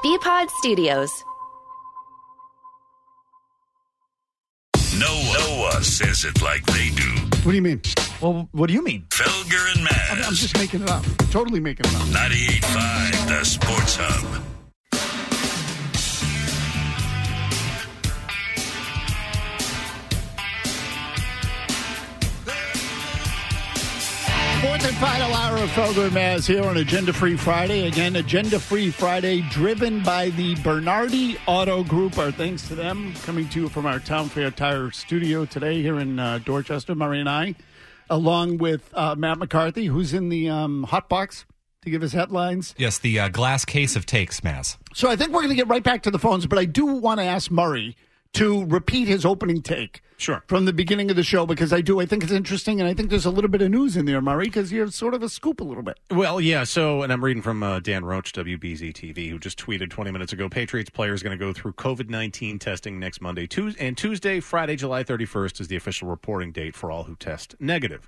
BPod Studios. No one says it like they do. What do you mean? Well, what do you mean? Felger and Maz. I'm just making it up. Totally making it up. 98.5, the Sports Hub. Fourth and final hour of Felger and Maz here on Agenda Free Friday. Again, Agenda Free Friday, driven by the Bernardi Auto Group. Our thanks to them. Coming to you from our Town Fair Tire studio today here in Dorchester, Murray and I, along with Matt McCarthy, who's in the hot box to give us headlines. Yes, the glass case of takes, Maz. So I think we're going to get right back to the phones, but I do want to ask Murray to repeat his opening take. Sure. From the beginning of the show, because I think it's interesting, and I think there's a little bit of news in there, Murray, because you're sort of a scoop a little bit. Well, yeah, and I'm reading from Dan Roach, WBZ-TV, who just tweeted 20 minutes ago, Patriots players going to go through COVID-19 testing next Monday. And Tuesday, Friday, July 31st is the official reporting date for all who test negative.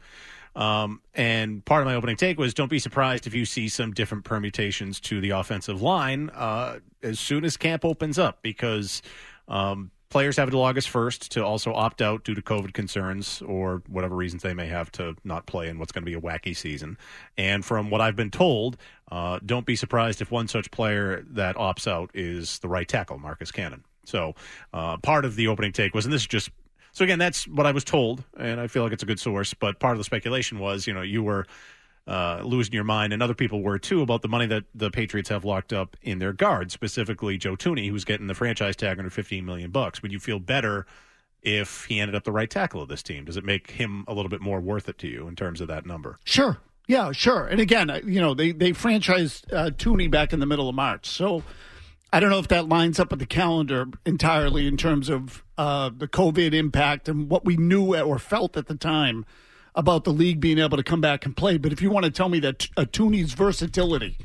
And part of my opening take was, don't be surprised if you see some different permutations to the offensive line as soon as camp opens up, because players have until August 1st to also opt out due to COVID concerns or whatever reasons they may have to not play in what's going to be a wacky season. And from what I've been told, don't be surprised if one such player that opts out is the right tackle, Marcus Cannon. So part of the opening take was, and this is just, so again, that's what I was told, and I feel like it's a good source, but part of the speculation was, you were losing your mind, and other people were too, about the money that the Patriots have locked up in their guards, specifically Joe Thuney, who's getting the franchise tag under $15 million. Would you feel better if he ended up the right tackle of this team? Does it make him a little bit more worth it to you in terms of that number? Sure. Yeah, sure. And again, they franchised Thuney back in the middle of March, so I don't know if that lines up with the calendar entirely in terms of the COVID impact and what we knew or felt at the time about the league being able to come back and play. But if you want to tell me that Thuney's versatility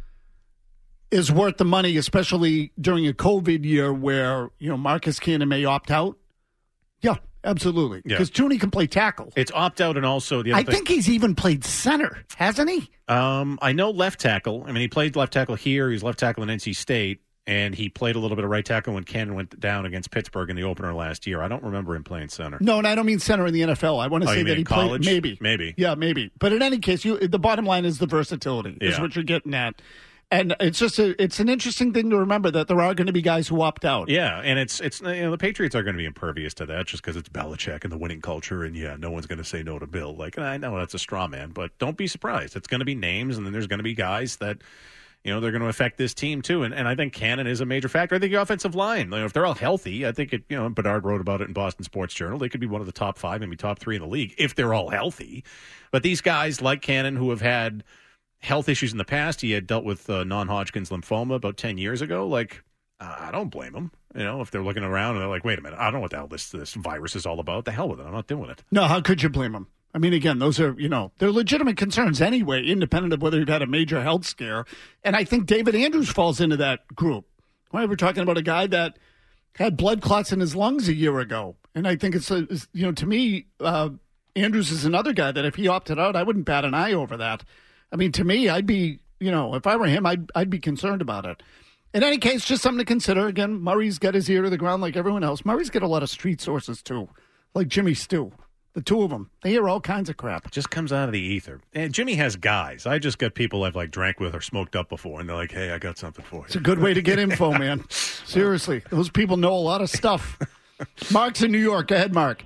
is worth the money, especially during a COVID year where, Marcus Cannon may opt out, yeah, absolutely. Because Thuney can play tackle. It's opt out, and also the other thing, I think he's even played center, hasn't he? I know left tackle. I mean, he played left tackle here. He's left tackle in NC State. And he played a little bit of right tackle when Cannon went down against Pittsburgh in the opener last year. I don't remember him playing center. No, and I don't mean center in the NFL. I want to say that he college? played maybe. Yeah, maybe. But in any case, the bottom line is the versatility is what you're getting at. And it's just it's an interesting thing to remember that there are going to be guys who opt out. Yeah, and it's the Patriots are going to be impervious to that just because it's Belichick and the winning culture, and no one's going to say no to Bill. Like, I know that's a straw man, but don't be surprised. It's going to be names, and then there's going to be guys that they're going to affect this team, too. And I think Cannon is a major factor. I think the offensive line, if they're all healthy, I think Bedard wrote about it in Boston Sports Journal. They could be one of the top 5, maybe top 3 in the league if they're all healthy. But these guys like Cannon, who have had health issues in the past, he had dealt with non-Hodgkin's lymphoma about 10 years ago. Like, I don't blame him. If they're looking around and they're like, wait a minute, I don't know what the hell this virus is all about. The hell with it. I'm not doing it. No, how could you blame him? I mean, again, those are, they're legitimate concerns anyway, independent of whether you've had a major health scare. And I think David Andrews falls into that group. We're talking about a guy that had blood clots in his lungs a year ago. And I think it's to me, Andrews is another guy that if he opted out, I wouldn't bat an eye over that. I mean, to me, I'd be, if I were him, I'd be concerned about it. In any case, just something to consider. Again, Murray's got his ear to the ground like everyone else. Murray's got a lot of street sources, too, like Jimmy Stu. The two of them, they hear all kinds of crap. It just comes out of the ether. And Jimmy has guys. I just got people I've drank with or smoked up before, and they're like, hey, I got something for you. It's a good way to get info, man. Seriously. Those people know a lot of stuff. Mark's in New York. Go ahead, Mark.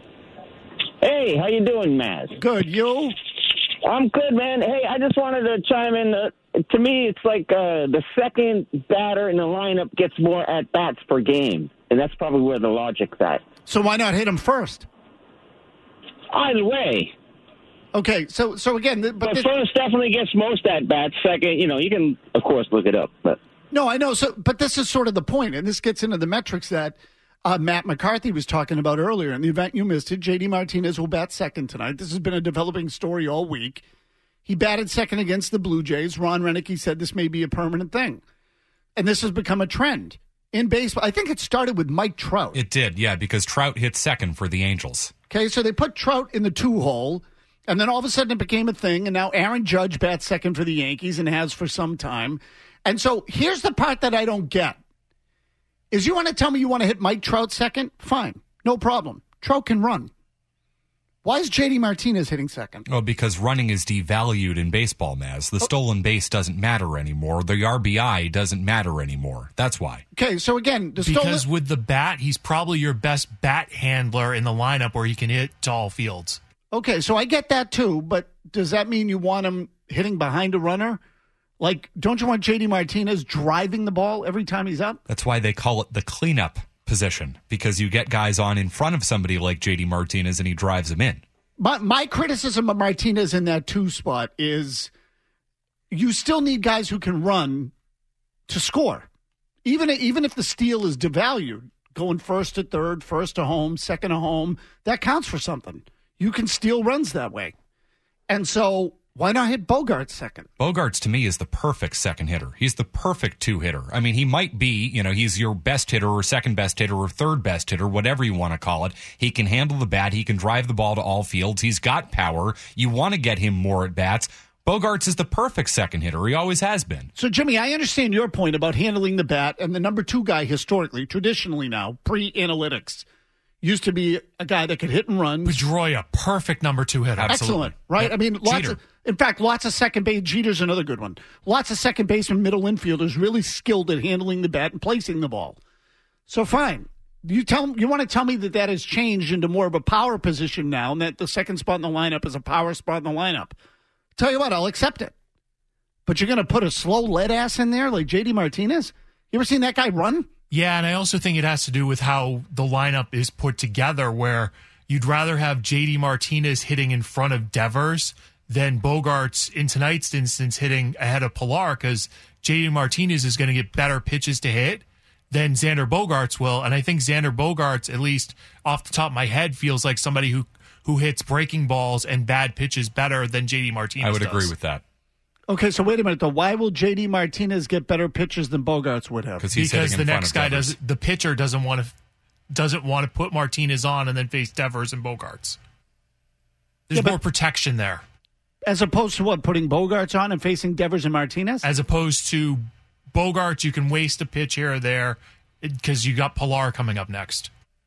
Hey, how you doing, Maz? Good. You? I'm good, man. Hey, I just wanted to chime in. To me, it's like the second batter in the lineup gets more at-bats per game, and that's probably where the logic's at. So why not hit him first? Either way. Okay, so again... But first definitely gets most at-bats. Second, you can, of course, look it up. But no, I know. But this is sort of the point, and this gets into the metrics that Matt McCarthy was talking about earlier. In the event you missed it, J.D. Martinez will bat second tonight. This has been a developing story all week. He batted second against the Blue Jays. Ron Renicky said this may be a permanent thing. And this has become a trend in baseball. I think it started with Mike Trout. It did, yeah, because Trout hit second for the Angels. Okay, so they put Trout in the 2 hole, And then all of a sudden it became a thing, and now Aaron Judge bats second for the Yankees and has for some time. And so here's the part that I don't get. Is you want to tell me you want to hit Mike Trout second? Fine. No problem. Trout can run. Why is J.D. Martinez hitting second? Oh, because running is devalued in baseball, Maz. The stolen base doesn't matter anymore. The RBI doesn't matter anymore. That's why. Okay, so again, because with the bat, he's probably your best bat handler in the lineup where he can hit to all fields. Okay, so I get that too, but does that mean you want him hitting behind a runner? Like, don't you want J.D. Martinez driving the ball every time he's up? That's why they call it the cleanup position, because you get guys on in front of somebody like J.D. Martinez and he drives them in. My criticism of Martinez in that 2 spot is you still need guys who can run to score. Even if the steal is devalued, going first to third, first to home, second to home, that counts for something. You can steal runs that way. And so why not hit Bogaerts second? Bogaerts, to me, is the perfect second hitter. He's the perfect 2 hitter. I mean, he might be, he's your best hitter or second best hitter or third best hitter, whatever you want to call it. He can handle the bat. He can drive the ball to all fields. He's got power. You want to get him more at bats. Bogaerts is the perfect second hitter. He always has been. So, Jimmy, I understand your point about handling the bat, and the number 2 guy historically, traditionally now, pre-analytics, used to be a guy that could hit and run. Pedroia, perfect number 2 hitter. Absolutely. Excellent, right? Yep. I mean, lots of second base. Jeter's another good one. Lots of second baseman, middle infielders really skilled at handling the bat and placing the ball. So fine. You want to tell me that has changed into more of a power position now, and that the second spot in the lineup is a power spot in the lineup. Tell you what, I'll accept it. But you're going to put a slow lead ass in there like J.D. Martinez? You ever seen that guy run? Yeah, and I also think it has to do with how the lineup is put together, where you'd rather have J.D. Martinez hitting in front of Devers than Bogaerts, in tonight's instance, hitting ahead of Pilar, because J.D. Martinez is going to get better pitches to hit than Xander Bogaerts will. And I think Xander Bogaerts, at least off the top of my head, feels like somebody who hits breaking balls and bad pitches better than J.D. Martinez I would does. agree with that. Okay, so wait a minute, though. Why will J.D. Martinez get better pitches than Bogaerts would have? Because the next guy the pitcher doesn't want to put Martinez on and then face Devers and Bogaerts. There's more protection there. As opposed to what, putting Bogaerts on and facing Devers and Martinez? As opposed to Bogaerts, you can waste a pitch here or there because you got Pilar coming up next.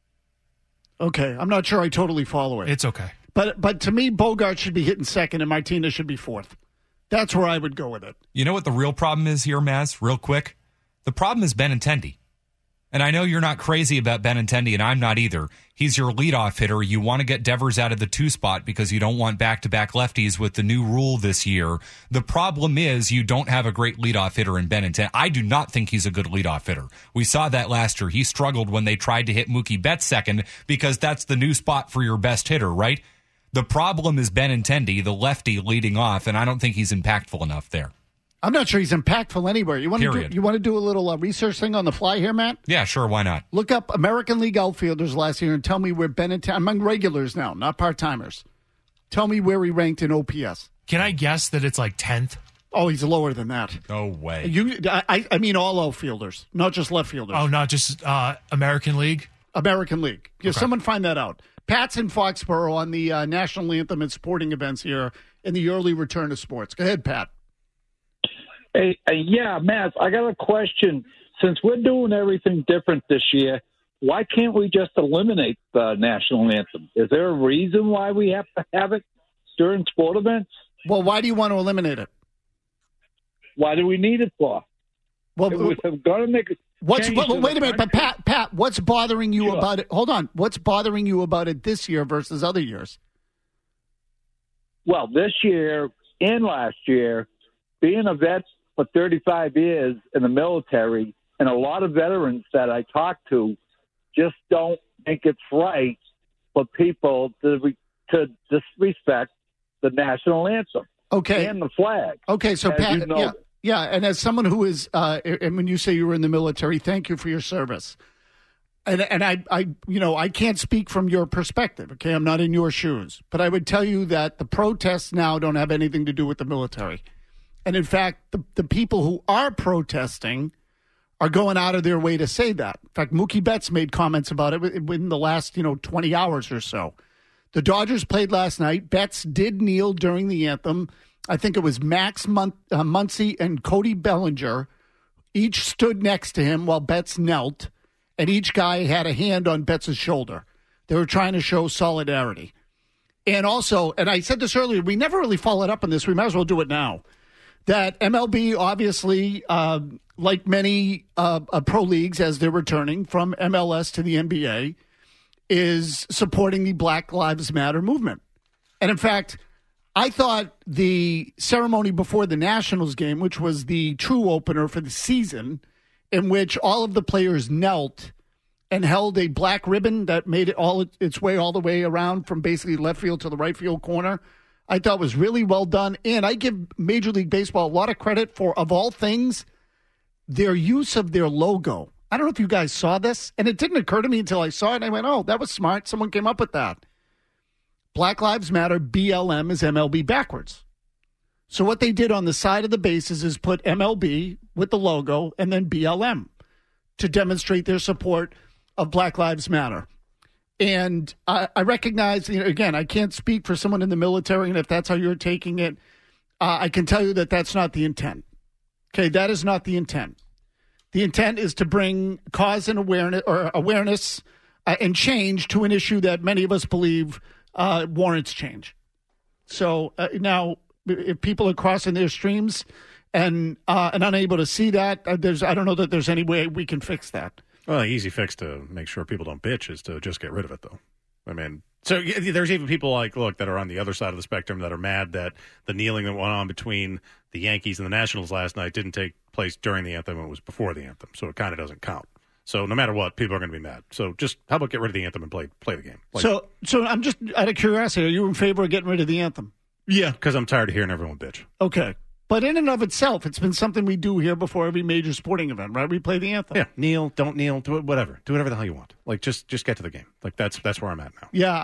Okay, I'm not sure I totally follow it. It's okay. But to me, Bogaerts should be hitting second and Martinez should be fourth. That's where I would go with it. You know what the real problem is here, Maz, real quick? The problem is Benintendi. And I know you're not crazy about Benintendi, and I'm not either. He's your leadoff hitter. You want to get Devers out of the 2 spot because you don't want back-to-back lefties with the new rule this year. The problem is you don't have a great leadoff hitter in Benintendi. I do not think he's a good leadoff hitter. We saw that last year. He struggled when they tried to hit Mookie Betts second because that's the new spot for your best hitter, right? The problem is Benintendi, the lefty leading off, and I don't think he's impactful enough there. I'm not sure he's impactful anywhere. You want Period. to do a little research thing on the fly here, Matt? Yeah, sure. Why not? Look up American League outfielders last year and tell me where Benintendi, among regulars now, not part-timers. Tell me where he ranked in OPS. Can I guess that it's like 10th? Oh, he's lower than that. No way. I mean all outfielders, not just left fielders. Oh, not just American League? American League. Yeah, Okay. Someone find that out. Pat's in Foxborough on the national anthem and sporting events here in the early return of sports. Go ahead, Pat. Hey, yeah, Matt, I got a question. Since we're doing everything different this year, why can't we just eliminate the national anthem? Is there a reason why we have to have it during sport events? Well, why do you want to eliminate it? Why do we need it for? Well, We've got to make it. wait a minute, but Pat, what's bothering you about it? Hold on. What's bothering you about it this year versus other years? Well, this year and last year, being a vet for 35 years in the military, and a lot of veterans that I talk to just don't think it's right for people to disrespect the national anthem and the flag. Okay, so Pat, you know, yeah, and as someone who is, and when you say you were in the military, thank you for your service. And I can't speak from your perspective. Okay, I'm not in your shoes, but I would tell you that the protests now don't have anything to do with the military. And in fact, the people who are protesting are going out of their way to say that. In fact, Mookie Betts made comments about it within the last 20 hours or so. The Dodgers played last night. Betts did kneel during the anthem. I think it was Max Muncy and Cody Bellinger. Each stood next to him while Betts knelt, and each guy had a hand on Betts' shoulder. They were trying to show solidarity. And also, and I said this earlier, we never really followed up on this. We might as well do it now. That MLB, obviously, like many pro leagues as they're returning from MLS to the NBA, is supporting the Black Lives Matter movement. And in fact, I thought the ceremony before the Nationals game, which was the true opener for the season, in which all of the players knelt and held a black ribbon that made it its way all the way around from basically left field to the right field corner, I thought was really well done. And I give Major League Baseball a lot of credit for, of all things, their use of their logo. I don't know if you guys saw this, and it didn't occur to me until I saw it, and I went, oh, that was smart. Someone came up with that. Black Lives Matter, BLM is MLB backwards. So what they did on the side of the bases is put MLB with the logo and then BLM to demonstrate their support of Black Lives Matter. And I recognize, again, I can't speak for someone in the military, and if that's how you're taking it, I can tell you that that's not the intent. Okay, that is not the intent. The intent is to bring cause and awareness and change to an issue that many of us believe warrants change. So now, if people are crossing their streams and unable to see that, I don't know that there's any way we can fix that. Well, the easy fix to make sure people don't bitch is to just get rid of it, though. I mean, so there's even people that are on the other side of the spectrum that are mad that the kneeling that went on between the Yankees and the Nationals last night didn't take place during the anthem. It was before the anthem, so it kind of doesn't count. So no matter what, people are going to be mad. So just how about get rid of the anthem and play the game? So I'm just out of curiosity, are you in favor of getting rid of the anthem? Yeah, because I'm tired of hearing everyone bitch. Okay. But in and of itself, it's been something we do here before every major sporting event, right? We play the anthem. Yeah, kneel, don't kneel, do it, whatever. Do whatever the hell you want. Just get to the game. That's where I'm at now. Yeah,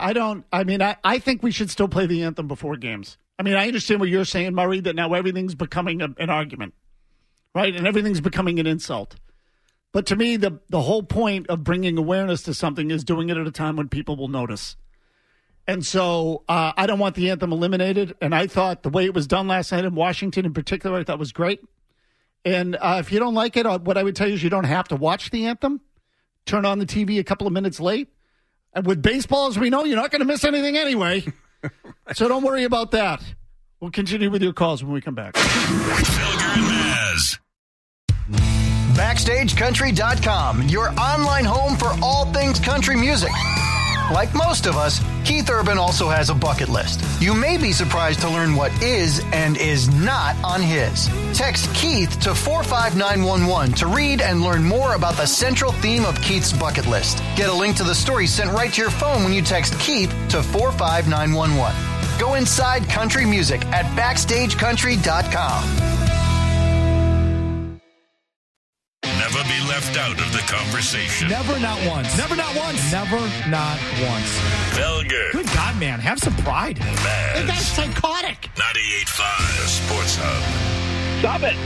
I think we should still play the anthem before games. I mean, I understand what you're saying, Murray, that now everything's becoming an argument, right? And everything's becoming an insult. But to me, the whole point of bringing awareness to something is doing it at a time when people will notice. And so I don't want the anthem eliminated. And I thought the way it was done last night in Washington in particular, I thought was great. And if you don't like it, what I would tell you is you don't have to watch the anthem. Turn on the TV a couple of minutes late. And with baseball, as we know, you're not going to miss anything anyway. So don't worry about that. We'll continue with your calls when we come back. Felger and Maz. BackstageCountry.com, your online home for all things country music. Like most of us, Keith Urban also has a bucket list. You may be surprised to learn what is and is not on his. Text Keith to 45911 to read and learn more about the central theme of Keith's bucket list. Get a link to the story sent right to your phone when you text Keith to 45911. Go inside country music at BackstageCountry.com. Never be left out of the conversation. Never, not once. Never, not once. Never, not once. Felger. Good God, man. Have some pride. Maz. The guy's psychotic. 98.5, the Sports Hub. Stop it.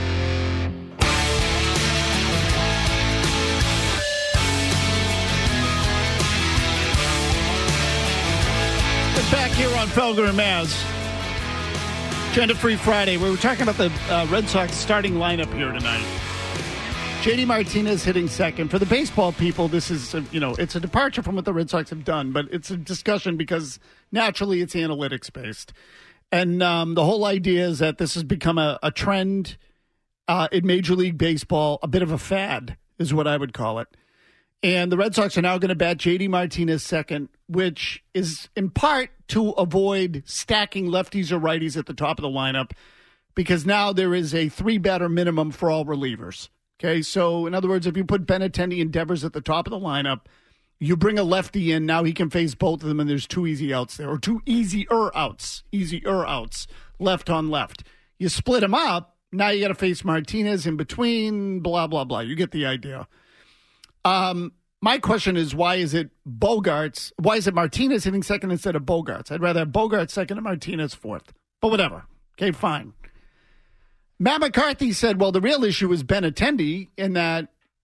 We're back here on Felger and Maz. Gender-free Friday. We were talking about the Red Sox starting lineup here tonight. J.D. Martinez hitting second. For the baseball people, this is, it's a departure from what the Red Sox have done, but it's a discussion because naturally it's analytics-based. And the whole idea is that this has become a trend in Major League Baseball, a bit of a fad is what I would call it. And the Red Sox are now going to bat J.D. Martinez second, which is in part to avoid stacking lefties or righties at the top of the lineup, because now there is a 3-batter minimum for all relievers. Okay, so in other words, if you put Benintendi and Devers at the top of the lineup, you bring a lefty in, now he can face both of them, and there's 2 easy outs there, or 2 easier outs, left on left. You split them up, now you got to face Martinez in between, blah, blah, blah. You get the idea. My question is, why is it Martinez hitting second instead of Bogarts? I'd rather have Bogarts second and Martinez fourth, but whatever. Okay, fine. Matt McCarthy said, well, the real issue is Benintendi in that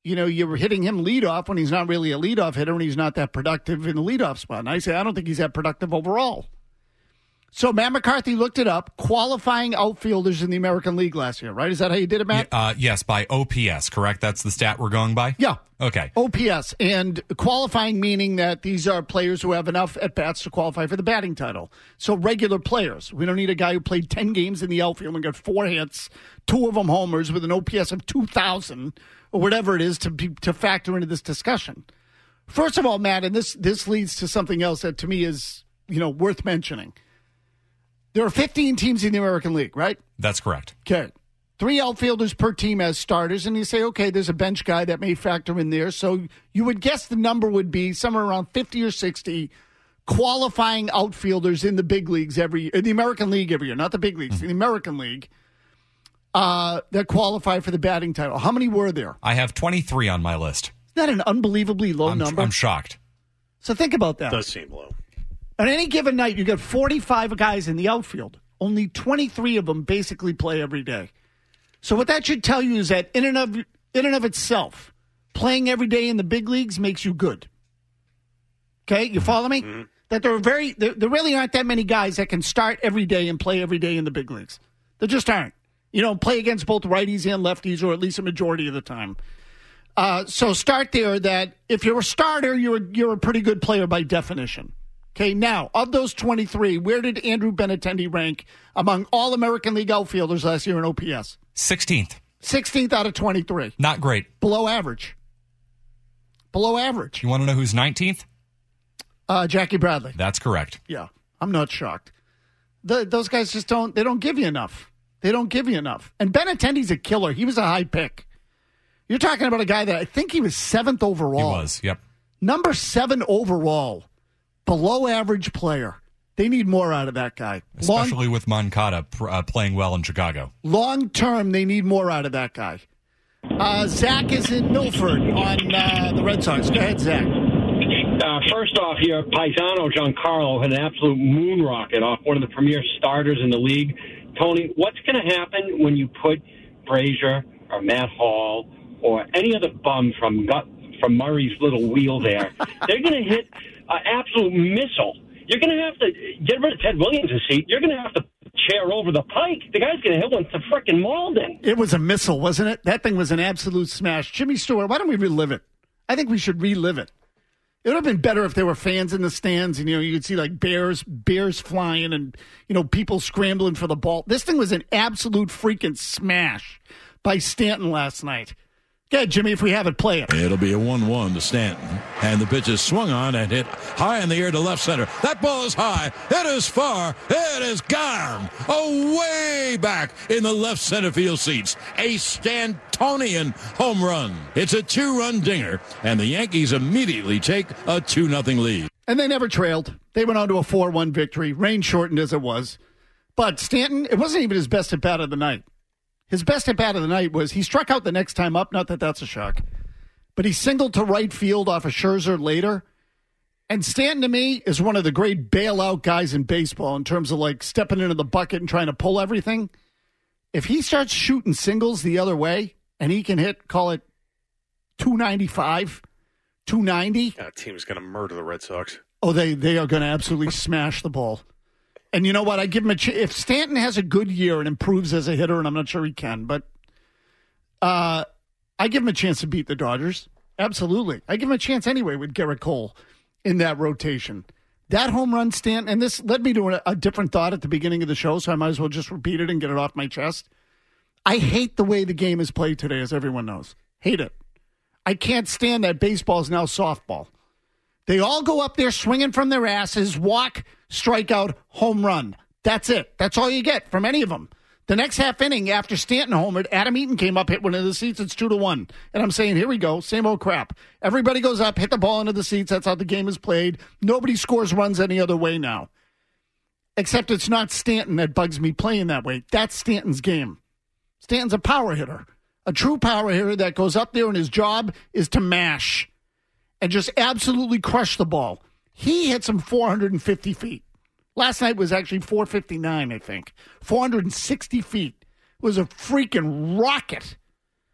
you're hitting him leadoff when he's not really a leadoff hitter and he's not that productive in the leadoff spot. And I say, I don't think he's that productive overall. So Matt McCarthy looked it up, qualifying outfielders in the American League last year, right? Is that how you did it, Matt? Yes, by OPS, correct? That's the stat we're going by? Yeah. Okay. OPS. And qualifying meaning that these are players who have enough at-bats to qualify for the batting title. So regular players. We don't need a guy who played 10 games in the outfield and got 4 hits, 2 of them homers with an OPS of 2,000 or whatever it is to factor into this discussion. First of all, Matt, and this leads to something else that to me is, worth mentioning. There are 15 teams in the American League, right? That's correct. Okay. 3 outfielders per team as starters, and you say, okay, there's a bench guy that may factor in there. So you would guess the number would be somewhere around 50 or 60 qualifying outfielders in the big leagues in the American League every year, not the big leagues, in the American League, that qualify for the batting title. How many were there? I have 23 on my list. Isn't that an unbelievably low number? I'm shocked. So think about that. It does seem low. On any given night, you got 45 guys in the outfield. Only 23 of them basically play every day. So what that should tell you is that in and of itself, playing every day in the big leagues makes you good. Okay, you follow me? Mm-hmm. That there really aren't that many guys that can start every day and play every day in the big leagues. There just aren't. Play against both righties and lefties, or at least a majority of the time. So start there. That if you're a starter, you're a pretty good player by definition. Okay, now, of those 23, where did Andrew Benintendi rank among all American League outfielders last year in OPS? 16th. 16th out of 23. Not great. Below average. Below average. You want to know who's 19th? Jackie Bradley. That's correct. Yeah, I'm not shocked. Those guys just don't give you enough. They don't give you enough. And Benintendi's a killer. He was a high pick. You're talking about a guy that I think he was 7th overall. He was, yep. Number 7 overall. Below average player. They need more out of that guy. Especially with Moncada playing well in Chicago. Long term, they need more out of that guy. Zach is in Milford on the Red Sox. Go ahead, Zach. First off, your paisano Giancarlo had an absolute moon rocket off one of the premier starters in the league. Tony, what's going to happen when you put Frazier or Matt Hall or any other bum from Murray's little wheel there? They're going to hit an absolute missile. You're going to have to get rid of Ted Williams' seat. You're going to have to chair over the pike. The guy's going to hit one to frickin' Malden. It was a missile, wasn't it? That thing was an absolute smash. Jimmy Stewart, why don't we relive it? I think we should relive it. It would have been better if there were fans in the stands and, you could see like bears flying and, people scrambling for the ball. This thing was an absolute freaking smash by Stanton last night. Go ahead, Jimmy, if we have it, play it. It'll be a 1-1 to Stanton. And the pitch is swung on and hit high in the air to left center. That ball is high. It is far. It is gone. Way back in the left center field seats. A Stantonian home run. It's a 2-run dinger. And the Yankees immediately take a 2-0 lead. And they never trailed. They went on to a 4-1 victory. Rain shortened as it was. But Stanton, it wasn't even his best at bat of the night. His best at bat of the night was he struck out the next time up. Not that that's a shock. But he singled to right field off of Scherzer later. And Stanton, to me, is one of the great bailout guys in baseball in terms of like stepping into the bucket and trying to pull everything. If he starts shooting singles the other way and he can hit, call it 295, 290. That team's going to murder the Red Sox. Oh, they are going to absolutely smash the ball. And you know what? I give him a chance. If Stanton has a good year and improves as a hitter, and I'm not sure he can, but I give him a chance to beat the Dodgers. Absolutely. I give him a chance anyway with Garrett Cole in that rotation. That home run, Stanton, and this led me to a different thought at the beginning of the show, so I might as well just repeat it and get it off my chest. I hate the way the game is played today, as everyone knows. Hate it. I can't stand that baseball is now softball. They all go up there swinging from their asses, walk, strikeout, home run. That's it. That's all you get from any of them. The next half inning, after Stanton homered, Adam Eaton came up, hit one of the seats. It's 2-1. And I'm saying, here we go. Same old crap. Everybody goes up, hit the ball into the seats. That's how the game is played. Nobody scores runs any other way now. Except it's not Stanton that bugs me playing that way. That's Stanton's game. Stanton's a power hitter. A true power hitter that goes up there and his job is to mash and just absolutely crush the ball. He hits him 450 feet. Last night was actually 459, I think. 460 feet. It was a freaking rocket.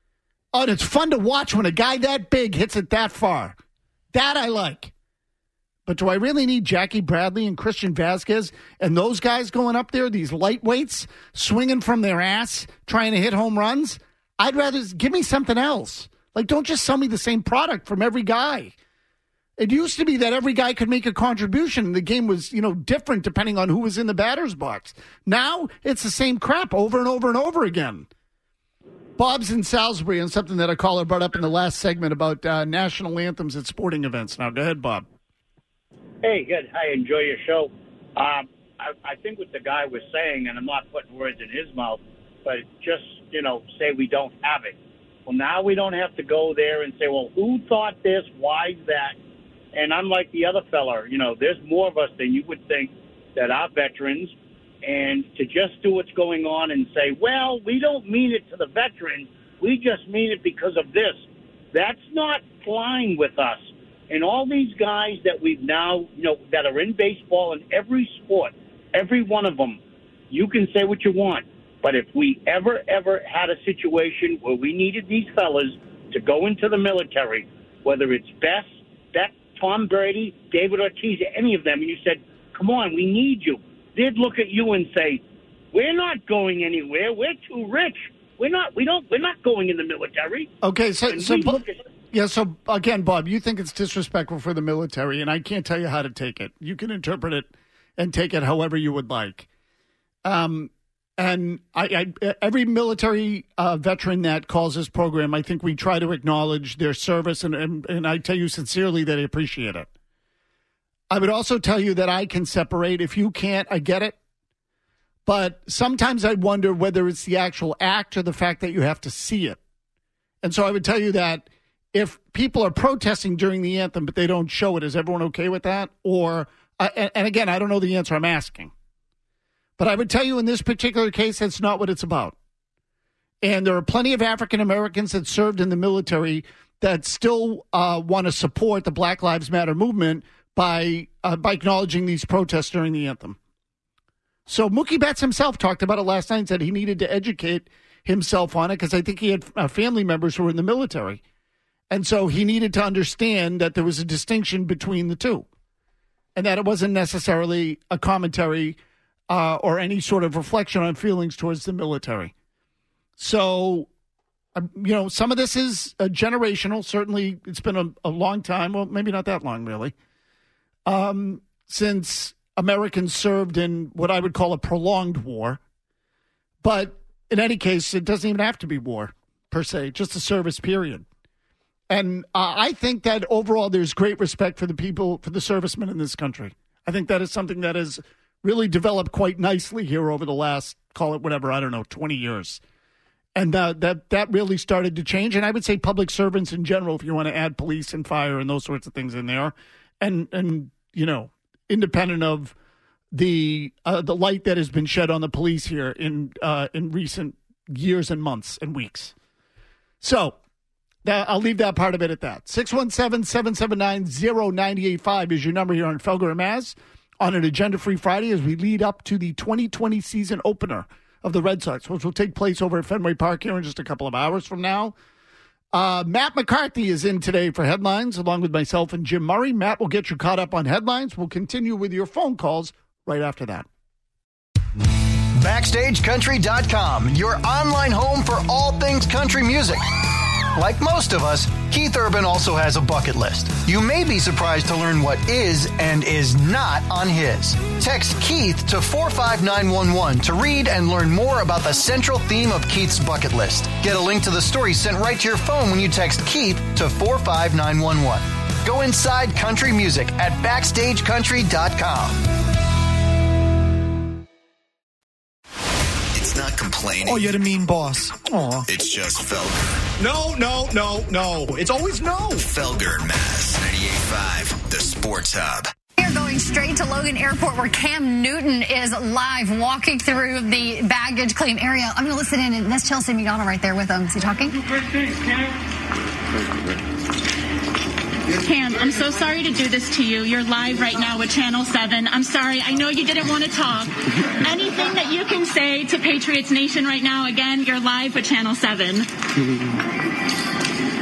Oh, and it's fun to watch when a guy that big hits it that far. That I like. But do I really need Jackie Bradley and Christian Vasquez and those guys going up there, these lightweights, swinging from their ass, trying to hit home runs? I'd rather give me something else. Like, don't just sell me the same product from every guy. It used to be that every guy could make a contribution, and the game was, different depending on who was in the batter's box. Now, it's the same crap over and over and over again. Bob's in Salisbury on something that a caller brought up in the last segment about national anthems at sporting events. Now, go ahead, Bob. Hey, good. I enjoy your show. I think what the guy was saying, and I'm not putting words in his mouth, but just, say we don't have it. Well, now we don't have to go there and say, well, who thought this? Why that? And unlike the other fella, there's more of us than you would think that are veterans. And to just do what's going on and say, well, we don't mean it to the veterans. We just mean it because of this. That's not flying with us. And all these guys that we've now, that are in baseball and every sport, every one of them, you can say what you want. But if we ever had a situation where we needed these fellas to go into the military, whether it's Beck, Tom Brady, David Ortiz, any of them, and you said, come on, we need you, they'd look at you and say, we're not going anywhere. We're too rich. We're not going in the military. Okay, so again, Bob, you think it's disrespectful for the military, and I can't tell you how to take it. You can interpret it and take it however you would like. And every military veteran that calls this program, I think we try to acknowledge their service, and I tell you sincerely that I appreciate it. I would also tell you that I can separate. If you can't, I get it. But sometimes I wonder whether it's the actual act or the fact that you have to see it. And so I would tell you that if people are protesting during the anthem but they don't show it, is everyone okay with that? Or, and again, I don't know the answer, I'm asking. But I would tell you in this particular case, that's not what it's about. And there are plenty of African Americans that served in the military that still want to support the Black Lives Matter movement by acknowledging these protests during the anthem. So Mookie Betts himself talked about it last night and said he needed to educate himself on it because I think he had family members who were in the military. And so he needed to understand that there was a distinction between the two and that it wasn't necessarily a commentary or any sort of reflection on feelings towards the military. So, some of this is generational. Certainly, it's been a long time. Well, maybe not that long, really, since Americans served in what I would call a prolonged war. But in any case, it doesn't even have to be war, per se, just a service period. And I think that overall there's great respect for the people, for the servicemen in this country. I think that is something that has really developed quite nicely here over the last, call it whatever, 20 years. And that really started to change. And I would say public servants in general, if you want to add police and fire and those sorts of things in there. And independent of the light that has been shed on the police here in recent years and months and weeks. So I'll leave that part of it at that. 617-779-0985 is your number here on Felger and Maz on an Agenda-Free Friday as we lead up to the 2020 season opener of the Red Sox, which will take place over at Fenway Park here in just a couple of hours from now. Matt McCarthy is in today for headlines, along with myself and Jim Murray. Matt will get you caught up on headlines. We'll continue with your phone calls right after that. BackstageCountry.com, your online home for all things country music. Like most of us, Keith Urban also has a bucket list. You may be surprised to learn what is and is not on his. Text Keith to 45911 to read and learn more about the central theme of Keith's bucket list. Get a link to the story sent right to your phone when you text Keith to 45911. Go inside country music at BackstageCountry.com. It's not complaining. Oh, you're the mean boss. Aw. It's just Felger. No. It's always no. Felger and Maz, 98.5, the Sports Hub. We're going straight to Logan Airport where Cam Newton is live walking through the baggage claim area. I'm going to listen in, and that's Chelsea McDonald right there with him. Is he talking? Cam, I'm so sorry to do this to you. You're live right now with Channel 7. I'm sorry. I know you didn't want to talk. Anything that you can say to Patriots Nation right now, again, you're live with Channel 7.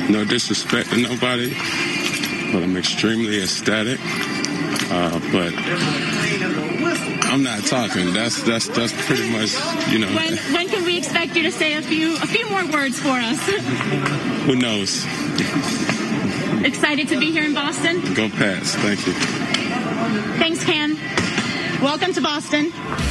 No disrespect to nobody, but I'm extremely ecstatic. But I'm not talking. That's pretty much, you know. When can we expect you to say a few more words for us? Who knows? Excited to be here in Boston? Go Pats. Thank you. Thanks, Cam. Welcome to Boston.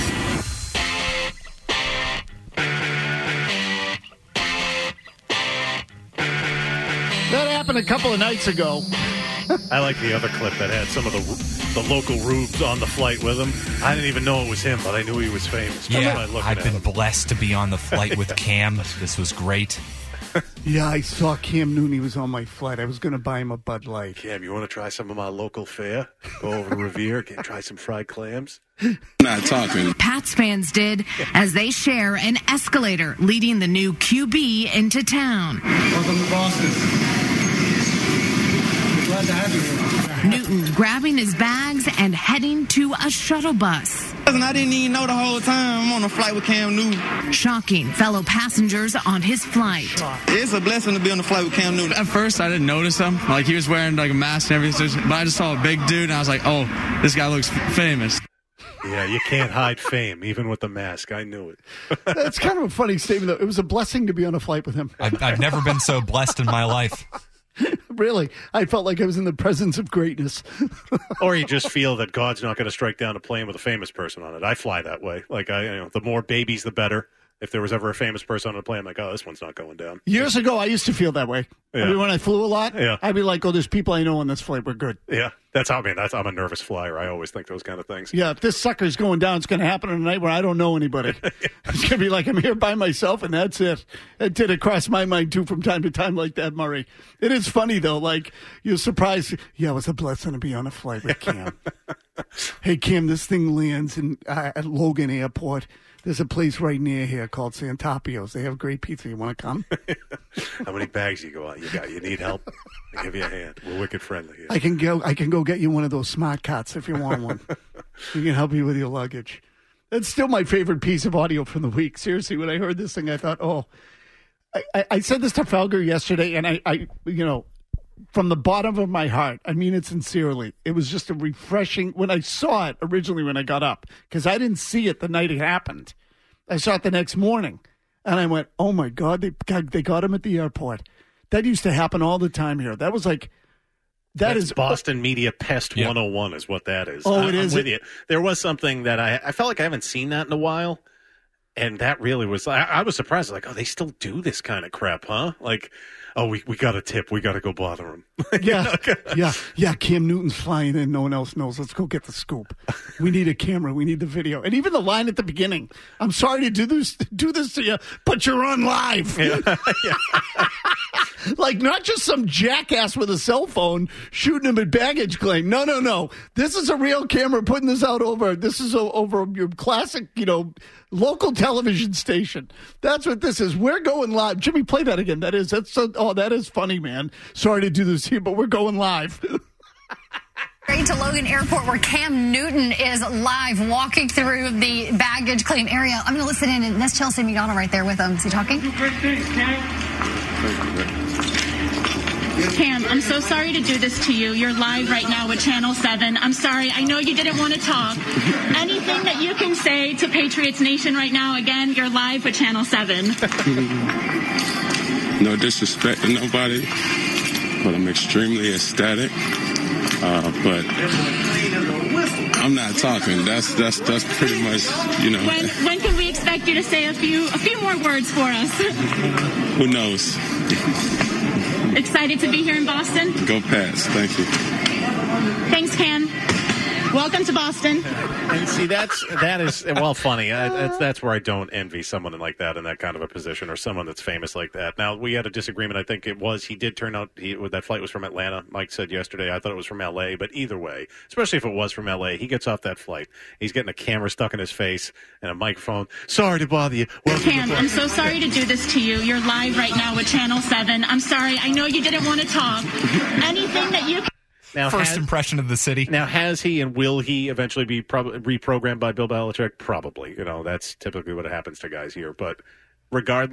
That happened a couple of nights ago. I like the other clip that had some of the local rubes on the flight with him. I didn't even know it was him, but I knew he was famous. Yeah, I've been blessed to be on the flight with Cam. This was great. Yeah, I saw Cam Newton. He was on my flight. I was going to buy him a Bud Light. Cam, you want to try some of my local fare? Go over to Revere, try some fried clams? Not talking. Pats fans did as they share an escalator leading the new QB into town. Welcome to Boston. We're glad to have you here. Newton grabbing his bags and heading to a shuttle bus. I didn't even know the whole time I'm on a flight with Cam Newton. Shocking fellow passengers on his flight. It's a blessing to be on the flight with Cam Newton. At first, I didn't notice him. Like, he was wearing like a mask and everything. But I just saw a big dude, and I was like, oh, this guy looks famous. Yeah, you can't hide fame, even with the mask. I knew it. That's kind of a funny statement, though. It was a blessing to be on a flight with him. I've never been so blessed in my life. Really, I felt like I was in the presence of greatness. Or you just feel that God's not going to strike down a plane with a famous person on it. I fly that way. Like, the more babies, the better. If there was ever a famous person on a plane, I'm like, oh, this one's not going down. Years ago, I used to feel that way. Yeah. I mean, when I flew a lot, Yeah. I'd be like, oh, there's people I know on this flight. We're good. Yeah, that's how I'm a nervous flyer. I always think those kind of things. Yeah, if this sucker's going down, it's going to happen on a night where I don't know anybody. It's going to be like I'm here by myself, and that's it. It did cross my mind, too, from time to time like that, Murray. It is funny, though. Like, you're surprised. Yeah, it was a blessing to be on a flight with Cam. Hey, Cam, this thing lands at Logan Airport. There's a place right near here called Santapio's. They have great pizza. You want to come? How many bags you go out? You need help? I'll give you a hand. We're wicked friendly here. I can go get you one of those smart carts if you want one. We can help you with your luggage. That's still my favorite piece of audio from the week. Seriously, when I heard this thing, I thought, I said this to Felger yesterday, and I from the bottom of my heart, I mean it sincerely. It was just a refreshing, when I saw it originally when I got up, because I didn't see it the night it happened. I saw it the next morning, and I went, oh my God, they got him at the airport. That used to happen all the time here. That was like, That's Boston Media Pest 101 is what that is. Oh, it is? I'm with you. There was something that I felt like I haven't seen that in a while, and that really was, I was surprised. Like, oh, they still do this kind of crap, huh? Like, oh, we got a tip. We got to go bother him. Yeah. Cam Newton's flying in. No one else knows. Let's go get the scoop. We need a camera. We need the video. And even the line at the beginning. I'm sorry to do this to you, but you're on live. Yeah. Like, not just some jackass with a cell phone shooting him at baggage claim. No. This is a real camera putting this out over your classic, local television station. That's what this is. We're going live. Jimmy, play that again. That is funny, man. Sorry to do this here, but we're going live. Straight to Logan Airport, where Cam Newton is live walking through the baggage claim area. I'm going to listen in, and that's Chelsea McDonald right there with him. Is he talking? Cam, I'm so sorry to do this to you. You're live right now with Channel 7. I'm sorry. I know you didn't want to talk. Anything that you can say to Patriots Nation right now, again, you're live with Channel 7. No disrespect to nobody, but I'm extremely ecstatic. But I'm not talking. That's pretty much, When can we expect you to say a few more words for us? Who knows? Excited to be here in Boston? Go Pats. Thank you. Thanks, Cam. Welcome to Boston. And see, that is funny. That's where I don't envy someone like that in that kind of a position, or someone that's famous like that. Now, we had a disagreement. I think it was, he did turn out, that flight was from Atlanta. Mike said yesterday, I thought it was from L.A., but either way, especially if it was from L.A., he gets off that flight. He's getting a camera stuck in his face and a microphone. Sorry to bother you. Cam, I'm so sorry to do this to you. You're live right now with Channel 7. I'm sorry. I know you didn't want to talk. Anything that you can... Now, First impression of the city. Now, has he and will he eventually be reprogrammed by Bill Belichick? Probably. That's typically what happens to guys here. But regardless,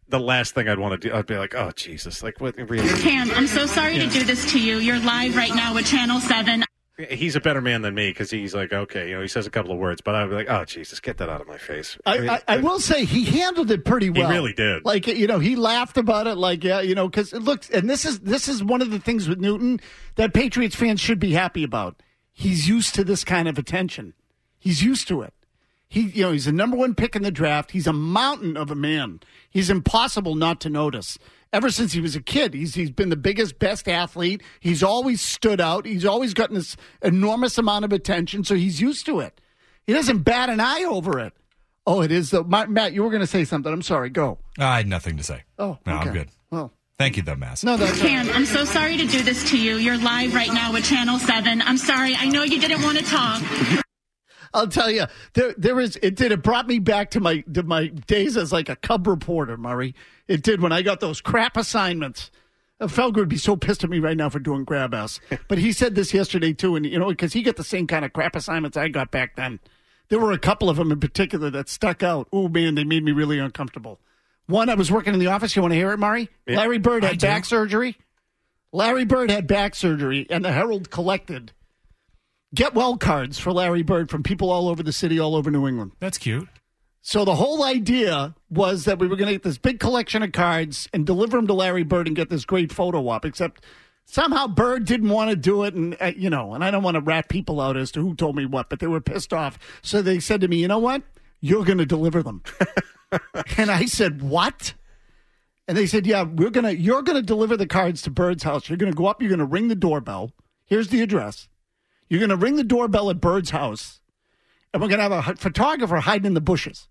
the last thing I'd want to do. I'd be like, oh, Jesus. Like, what? Really? Cam, I'm so sorry to do this to you. You're live right now with Channel 7. He's a better man than me because he's like, okay, he says a couple of words, but I'd be like, oh, Jesus, get that out of my face. I will say he handled it pretty well. He really did. Like, he laughed about it, like, because it looks, and this is one of the things with Newton that Patriots fans should be happy about. He's used to this kind of attention. He's used to it. He's the number one pick in the draft. He's a mountain of a man. He's impossible not to notice. Ever since he was a kid, he's been the biggest, best athlete. He's always stood out. He's always gotten this enormous amount of attention, so he's used to it. He doesn't bat an eye over it. Oh, it is, though. Matt, you were going to say something. I'm sorry. Go. I had nothing to say. Oh, no, okay. I'm good. Well, thank you, though, Mass. No, that's Cam, I'm so sorry to do this to you. You're live right now with Channel 7. I'm sorry. I know you didn't want to talk. I'll tell you, it brought me back to my days as like a cub reporter, Murray. It did when I got those crap assignments. Felger would be so pissed at me right now for doing grab ass. But he said this yesterday too, and because he got the same kind of crap assignments I got back then. There were a couple of them in particular that stuck out. Oh man, they made me really uncomfortable. One, I was working in the office. You want to hear it, Murray? Yeah. Larry Bird had back surgery. Larry Bird had back surgery, and the Herald collected get well cards for Larry Bird from people all over the city, all over New England. That's cute. So the whole idea was that we were going to get this big collection of cards and deliver them to Larry Bird and get this great photo op, except somehow Bird didn't want to do it. And, and I don't want to rat people out as to who told me what, but they were pissed off. So they said to me, you know what? You're going to deliver them. And I said, what? And they said, yeah, you're going to deliver the cards to Bird's house. You're going to go up. You're going to ring the doorbell. Here's the address. You're going to ring the doorbell at Bird's house, and we're going to have a photographer hiding in the bushes.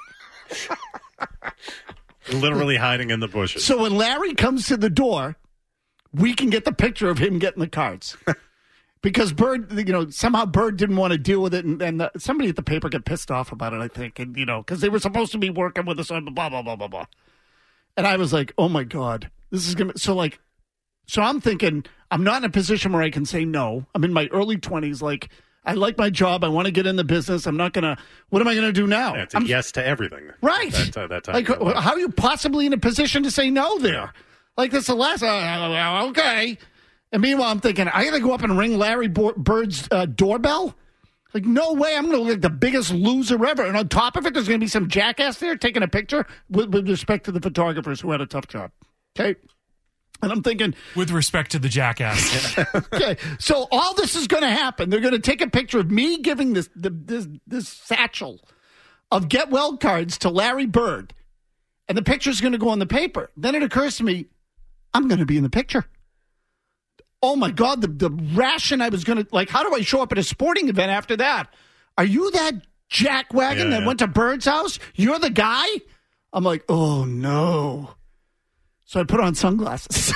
Literally hiding in the bushes. So when Larry comes to the door, we can get the picture of him getting the cards. Because Bird, somehow Bird didn't want to deal with it, and somebody at the paper got pissed off about it, I think, and because they were supposed to be working with us on blah, blah, blah, blah, blah. And I was like, oh, my God. This is going to... So I'm thinking, I'm not in a position where I can say no. I'm in my early 20s. I like my job. I want to get in the business. I'm not going to... What am I going to do now? It's a yes to everything. Right. That time how are you possibly in a position to say no there? Like, this is the last... okay. And meanwhile, I'm thinking, I got to go up and ring Larry Bird's doorbell? Like, no way. I'm going to look like the biggest loser ever. And on top of it, there's going to be some jackass there taking a picture with respect to the photographers who had a tough job. Okay? And I'm thinking... With respect to the jackass. Okay, so all this is going to happen. They're going to take a picture of me giving this satchel of get well cards to Larry Bird. And the picture's going to go on the paper. Then it occurs to me, I'm going to be in the picture. Oh, my God, the ration I was going to... how do I show up at a sporting event after that? Are you that jackwagon that went to Bird's house? You're the guy? I'm like, oh, no. So I put on sunglasses.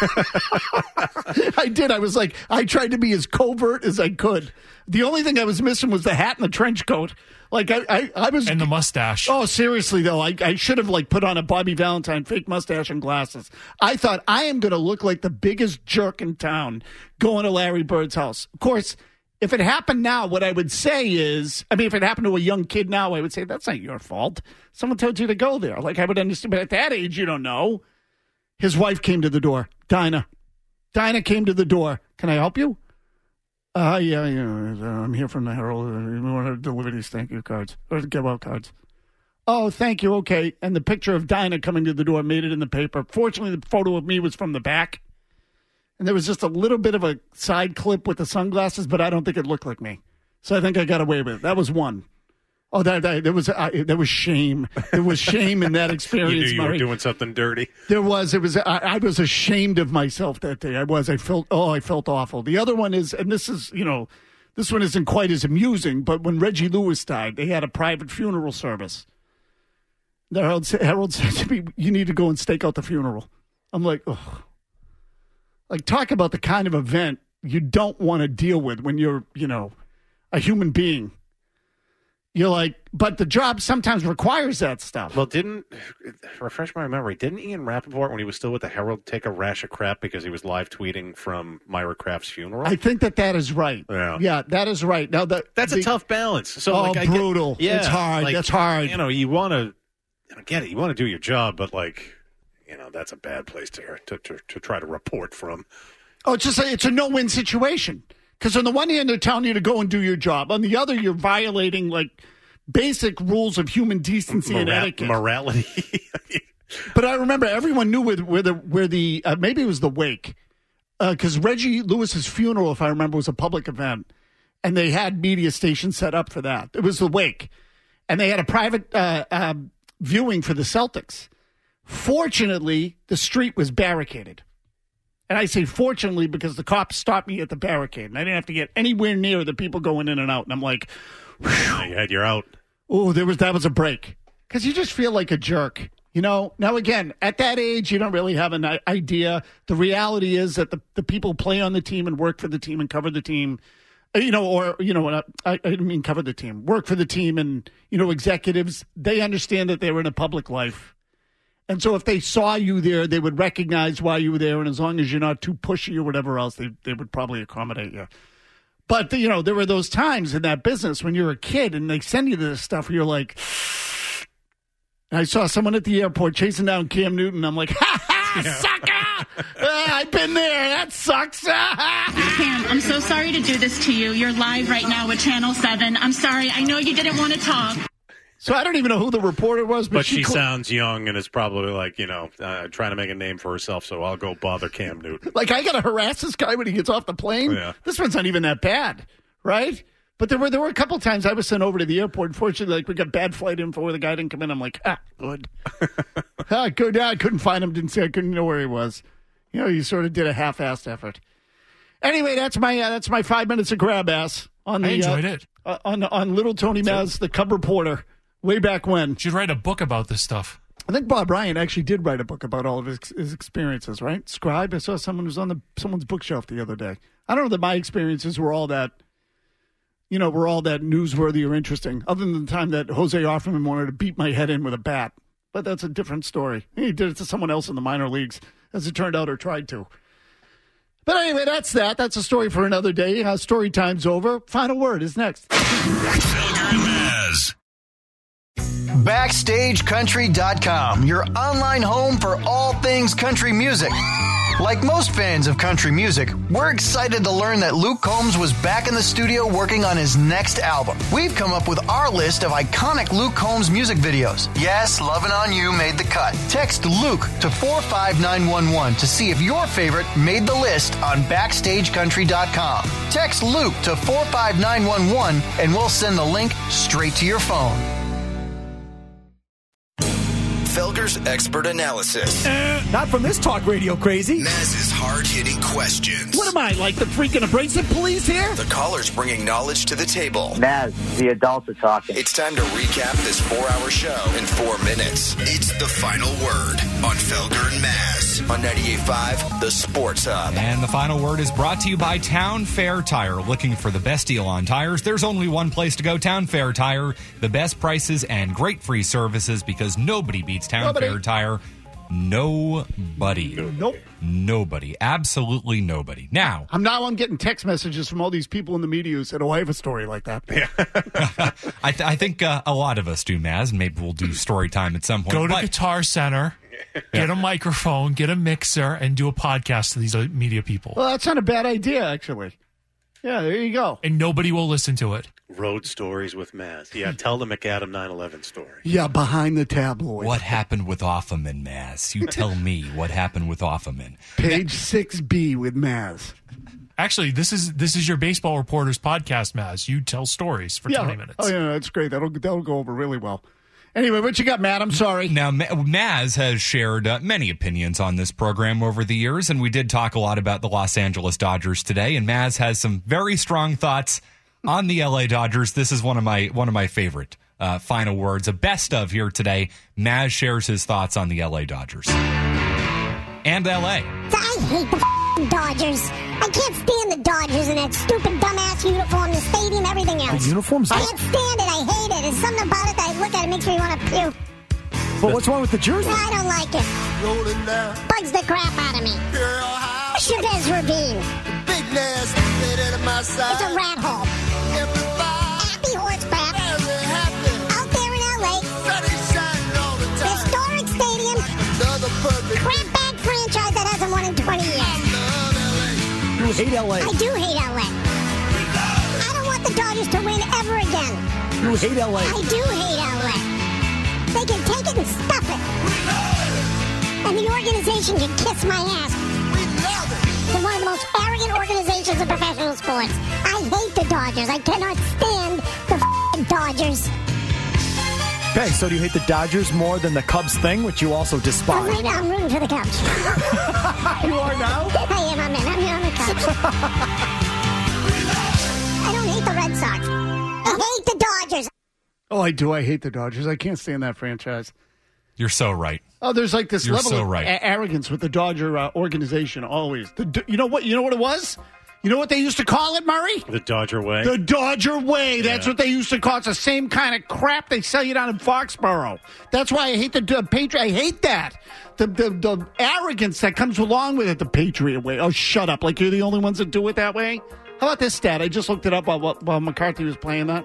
I did. I was like, I tried to be as covert as I could. The only thing I was missing was the hat and the trench coat. I was... And the mustache. Oh, seriously, though. I should have, put on a Bobby Valentine fake mustache and glasses. I thought, I am going to look like the biggest jerk in town going to Larry Bird's house. Of course, if it happened now, what I would say is... if it happened to a young kid now, I would say, that's not your fault. Someone told you to go there. I would understand. But at that age, you don't know. His wife came to the door. Dinah came to the door. Can I help you? Yeah, I'm here from the Herald. We want to deliver these thank you cards. Or get well cards. Oh, thank you. Okay. And the picture of Dinah coming to the door made it in the paper. Fortunately, the photo of me was from the back. And there was just a little bit of a side clip with the sunglasses, but I don't think it looked like me. So I think I got away with it. That was one. Oh, there was shame. There was shame in that experience. You knew you were doing something dirty. There was. I was ashamed of myself that day. I felt awful. The other one is, and this is, this one isn't quite as amusing, but when Reggie Lewis died, they had a private funeral service. The Herald said to me, you need to go and stake out the funeral. I'm like, ugh. Talk about the kind of event you don't want to deal with when you're, a human being. You're like, but the job sometimes requires that stuff. Well, refresh my memory, didn't Ian Rappaport, when he was still with the Herald, take a rash of crap because he was live tweeting from Myra Kraft's funeral? I think that is right. Yeah, that is right. Now that's a tough balance. So, brutal. It's hard. That's hard. You want to get it. You want to do your job, but that's a bad place to try to report from. Oh, it's a no-win situation. Because on the one hand, they're telling you to go and do your job. On the other, you're violating, like, basic rules of human decency and etiquette. Morality. But I remember everyone knew where the maybe it was the wake. Because Reggie Lewis's funeral, if I remember, was a public event. And they had media stations set up for that. It was the wake. And they had a private viewing for the Celtics. Fortunately, the street was barricaded. And I say fortunately because the cops stopped me at the barricade. And I didn't have to get anywhere near the people going in and out. And I'm like, you're out. Oh, that was a break. Because you just feel like a jerk. Now, again, at that age, you don't really have an idea. The reality is that the people play on the team and work for the team and cover the team. I didn't mean cover the team. Work for the team and, executives, they understand that they're in a public life. And so if they saw you there, they would recognize why you were there. And as long as you're not too pushy or whatever else, they would probably accommodate you. But, there were those times in that business when you're a kid and they send you this stuff where you're like, I saw someone at the airport chasing down Cam Newton. I'm like, sucker! I've been there. That sucks. Cam, I'm so sorry to do this to you. You're live right now with Channel 7. I'm sorry. I know you didn't want to talk. So I don't even know who the reporter was. But she sounds young and is probably like, trying to make a name for herself, so I'll go bother Cam Newton. Like, I got to harass this guy when he gets off the plane? Yeah. This one's not even that bad, right? But there were a couple times I was sent over to the airport. Unfortunately, we got bad flight info where the guy didn't come in. I'm like, good. Good. I couldn't find him. I couldn't know where he was. You sort of did a half-assed effort. Anyway, that's my 5 minutes of grab ass on the. I enjoyed it on Little Tony Maz, the Cub Reporter, way back when. Should write a book about this stuff. I think Bob Ryan actually did write a book about all of his experiences. Right, Scribe. I saw someone who was on someone's bookshelf the other day. I don't know that my experiences were all that. We're all that newsworthy or interesting, other than the time that Jose Offerman wanted to beat my head in with a bat. But that's a different story. He did it to someone else in the minor leagues, as it turned out, or tried to. But anyway, that's that. That's a story for another day. Story time's over. Final word is next. Felger and Maz. BackstageCountry.com, your online home for all things country music. Like most fans of country music, we're excited to learn that Luke Combs was back in the studio working on his next album. We've come up with our list of iconic Luke Combs music videos. Yes, Lovin' On You made the cut. Text Luke to 45911 to see if your favorite made the list on BackstageCountry.com. Text Luke to 45911 and we'll send the link straight to your phone. Felger's expert analysis. Not from this talk radio crazy. Maz's hard-hitting questions. What am I, like the freaking abrasive police here? The callers bringing knowledge to the table. Maz, the adults are talking. It's time to recap this 4-hour show in 4 minutes. It's the final word on Felger and Maz on 98.5, The Sports Hub. And the final word is brought to you by Town Fair Tire. Looking for the best deal on tires? There's only one place to go, Town Fair Tire. The best prices and great free services because nobody beats Town Fair Tire. Nobody. Nope. Nobody. Absolutely nobody. Now, I'm getting text messages from all these people in the media who said, I have a story like that. Yeah. I think a lot of us do, Maz. Maybe we'll do story time at some point. Go to Guitar Center, get a microphone, get a mixer, and do a podcast to these media people. Well, that's not a bad idea, actually. Yeah, there you go. And nobody will listen to it. Road stories with Maz. Yeah, tell the McAdam 9/11 story. Yeah, behind the tabloid. What happened with Offerman, Maz? You tell me what happened with Offerman. Page 6B with Maz. Actually, this is your baseball reporter's podcast, Maz. You tell stories for 20 minutes. Oh, yeah, that's great. That'll go over really well. Anyway, what you got, Matt? I'm sorry. Now, Maz has shared many opinions on this program over the years, and we did talk a lot about the Los Angeles Dodgers today, and Maz has some very strong thoughts on the LA Dodgers. This is one of my favorite final words. A best of here today. Maz shares his thoughts on the LA Dodgers. And LA. I hate the Dodgers. I can't stand the Dodgers in that stupid, dumbass uniform, the stadium, everything else. The uniforms? I can't stand it. I hate it. There's something about it that I look at it makes me want to puke. But what's wrong with the jersey? I don't like it. Bugs the crap out of me. Chavez Ravine. It's a rat hole. Happy horse crap. Out there in LA. Historic stadium. You hate L.A. I do hate L.A. I don't want the Dodgers to win ever again. You hate L.A. I do hate L.A. They can take it and stuff it. And the organization can kiss my ass. They're one of the most arrogant organizations in professional sports. I hate the Dodgers. I cannot stand the f***ing Dodgers. Okay, so do you hate the Dodgers more than the Cubs thing, which you also despise? Right now, I'm rooting for the Cubs. You are now? I am. I'm here on the Cubs. I don't hate the Red Sox. I hate the Dodgers. Oh, I do. I hate the Dodgers. I can't stand that franchise. You're so right. Oh, there's like this You're level so of right. arrogance with the Dodger organization always. You know what? You know what it was? You know what they used to call it, Murray? The Dodger way. The Dodger way. That's what they used to call it. It's the same kind of crap they sell you down in Foxborough. That's why I hate the Patriot. I hate that. The arrogance that comes along with it, the Patriot way. Oh, shut up. Like you're the only ones that do it that way? How about this stat? I just looked it up while McCarthy was playing that.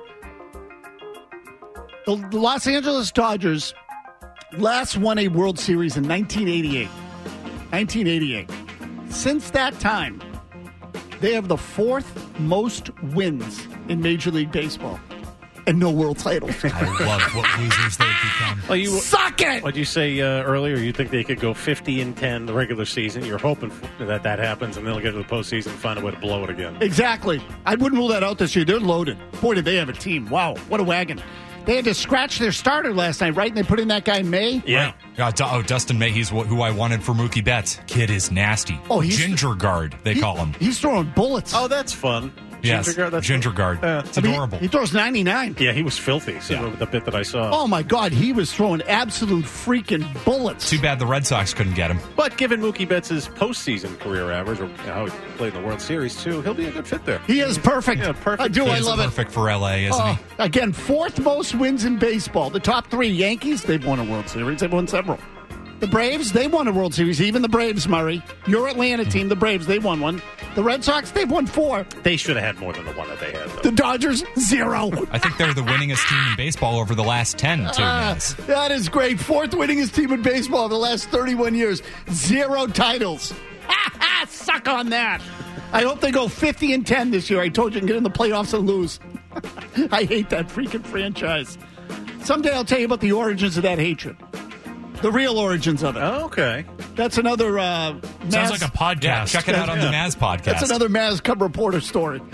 The Los Angeles Dodgers last won a World Series in 1988. 1988. Since that time, they have the fourth most wins in Major League Baseball and no world titles. I love what losers they've become. Well, you suck it. What'd you say earlier? You think they could go 50-10 the regular season? You're hoping that happens, and they'll get to the postseason and find a way to blow it again. Exactly. I wouldn't rule that out this year. They're loaded. Boy, did they have a team. Wow, what a wagon. They had to scratch their starter last night, right? And they put in that guy May. Yeah. Dustin May, he's who I wanted for Mookie Betts. Kid is nasty. Oh, he's Ginger Guard, they call him. He's throwing bullets. Oh, that's fun. Yes, Ginger Guard. It's adorable. He throws 99. Yeah, he was filthy. The bit that I saw. Oh, my God. He was throwing absolute freaking bullets. Too bad the Red Sox couldn't get him. But given Mookie Betts' postseason career average, or how he played in the World Series, too, he'll be a good fit there. He is perfect. Yeah, perfect. I do. I love it. Perfect for L.A., isn't he? Again, fourth most wins in baseball. The top three, Yankees, they've won a World Series. They've won several. The Braves, they won a World Series. Even the Braves, Murray. Your Atlanta team, the Braves, they won one. The Red Sox, they've won 4. They should have had more than the one that they had, though. The Dodgers, 0. I think they're the winningest team in baseball over the last 10, too. That is great. Fourth winningest team in baseball over the last 31 years. 0 titles. Suck on that. I hope they go 50-10 this year. I told you can get in the playoffs and lose. I hate that freaking franchise. Someday I'll tell you about the origins of that hatred. The real origins of it. Oh, okay. That's another Sounds like a podcast. Yeah, check it out on the Maz podcast. That's another Maz Cub Reporter story.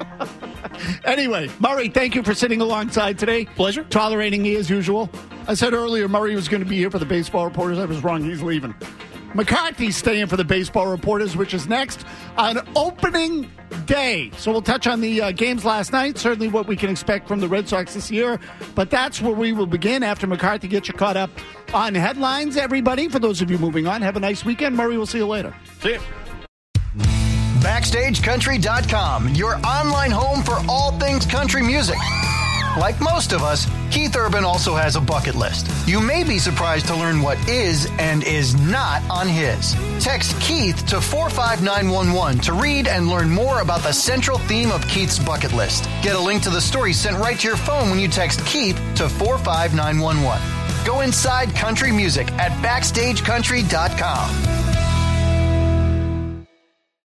Anyway, Murray, thank you for sitting alongside today. Pleasure. Tolerating me as usual. I said earlier Murray was going to be here for the Baseball Reporters. I was wrong. He's leaving. McCarthy's staying for the Baseball Reporters, which is next on opening day. So we'll touch on the games last night, certainly what we can expect from the Red Sox this year. But that's where we will begin after McCarthy gets you caught up on headlines, everybody. For those of you moving on, have a nice weekend. Murray, we'll see you later. See you. BackstageCountry.com, your online home for all things country music. Like most of us, Keith Urban also has a bucket list. You may be surprised to learn what is and is not on his. Text Keith to 45911 to read and learn more about the central theme of Keith's bucket list. Get a link to the story sent right to your phone when you text Keith to 45911. Go inside country music at BackstageCountry.com.